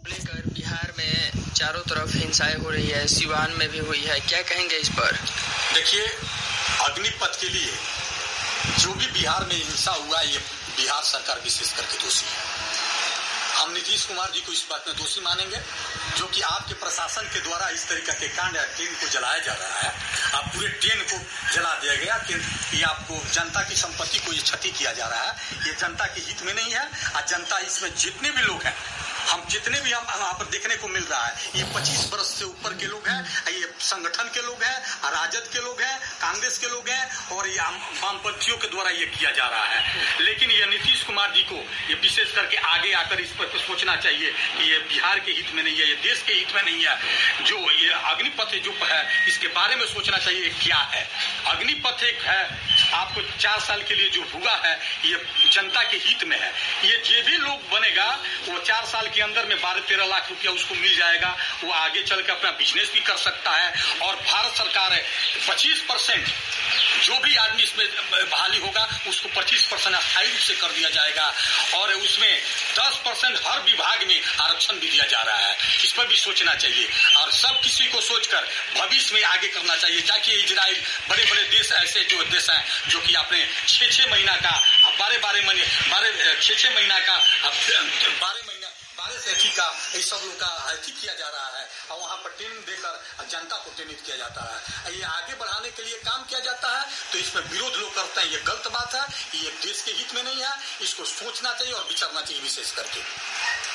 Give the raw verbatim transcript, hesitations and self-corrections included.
लेकर बिहार में चारों तरफ हिंसाएं हो रही है, सिवान में भी हुई है, क्या कहेंगे इस पर? देखिए, अग्निपथ के लिए जो भी बिहार में हिंसा हुआ, ये बिहार सरकार विशेष करके दोषी है। हम नीतीश कुमार जी को इस बात में दोषी मानेंगे, जो कि आपके प्रशासन के द्वारा इस तरीके के कांड ट्रेन को जलाया जा रहा है। आप पूरे ट्रेन को जला दिया गया कि ये आपको जनता की संपत्ति को ये क्षति किया जा रहा है। ये जनता के हित में नहीं है। और जनता इसमें जितने भी लोग हैं, हम जितने भी हम वहाँ पर देखने को मिल रहा है, ये पच्चीस वर्ष से ऊपर के लोग हैं, ये संगठन के लोग हैं, राजद के लोग हैं, कांग्रेस के लोग हैं, और ये वामपंथियों के द्वारा ये किया जा रहा है। लेकिन ये नीतीश कुमार जी को ये विशेष करके आगे आकर इस पर सोचना चाहिए कि ये बिहार के हित में नहीं है, ये देश के हित में नहीं है। जो ये अग्निपथ जो है, इसके बारे में सोचना चाहिए क्या है। अग्निपथ एक है, आपको चार साल के लिए जो हुआ है, ये जनता के हित में है। ये जो भी लोग बनेगा, वो चार साल के अंदर में बारह तेरह लाख रुपया उसको मिल जाएगा। वो आगे चल के अपना बिजनेस भी कर सकता है। और भारत सरकार है पच्चीस परसेंट जो भी आदमी इसमें बहाली होगा, उसको पच्चीस परसेंट अस्थायी रूप से कर दिया जाएगा। और उसमें दस परसेंट हर विभाग में आरक्षण भी दिया जा रहा है। इस पर भी सोचना चाहिए और सब किसी को सोचकर भविष्य में आगे करना चाहिए, ताकि इजराइल बड़े बड़े देश ऐसे जो देश हैं, जो कि आपने छह छह महीना का बारह बारह महीने बारह छह छह महीना का बारह महीना बारह से अधिक का इस सब लोग का हत्या किया जा रहा है। और वहाँ पर ट्रेनिंग देकर जनता को ट्रेनिंग किया जाता है। ये आगे बढ़ाने के लिए काम किया जाता है, तो इसमें विरोध लोग करते हैं। ये गलत बात है, ये देश के हित में नहीं है। इसको सोचना चाहिए और विचारना चाहिए विशेष करके।